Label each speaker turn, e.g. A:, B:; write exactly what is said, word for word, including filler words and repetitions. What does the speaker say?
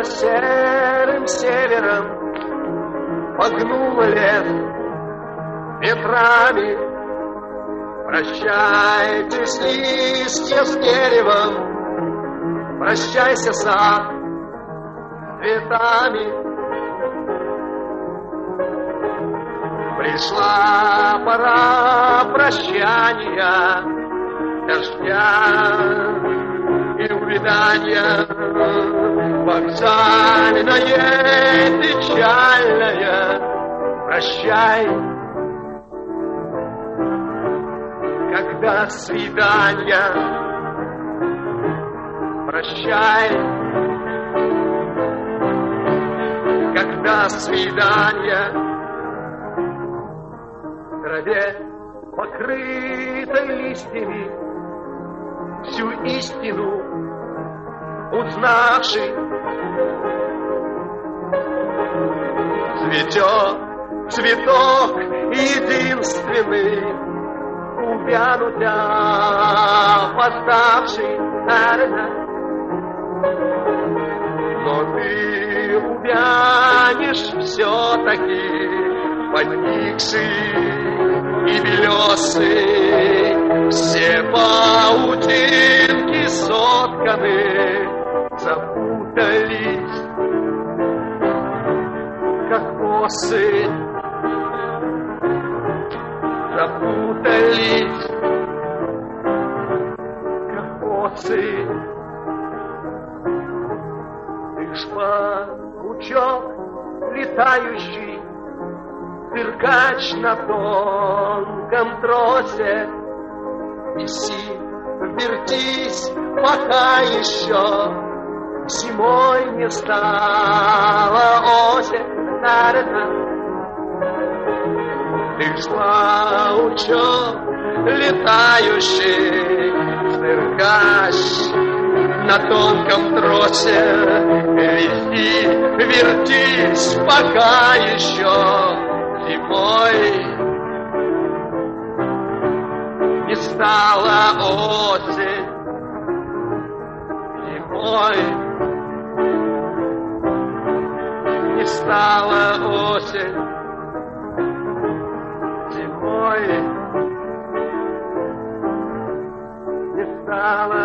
A: серым севером погнуло лес ветрами. Прощайтесь, листья с деревом, прощайся, сад цветами. Пришла пора прощания, дождя и увядания, вокзальное, печальное. Прощай, когда свидания. Прощай, когда свидания. В траве, покрытой листьями, всю истину узнавший, цветет цветок единственный, увянуть опоздавший, наверное. Но ты увянешь все-таки, поникший и белесый, все паутинки сотканы, запутались, как косы, запутались, как косы. Ты ж паучок летающий, циркач на тонком тросе, неси, вертись, пока еще зимой не стала осень. Ты ж паучок летающий, циркач на тонком тросе, вести, вертись, пока еще зимой не стала осень. Зимой не стала осень. Зимой не стала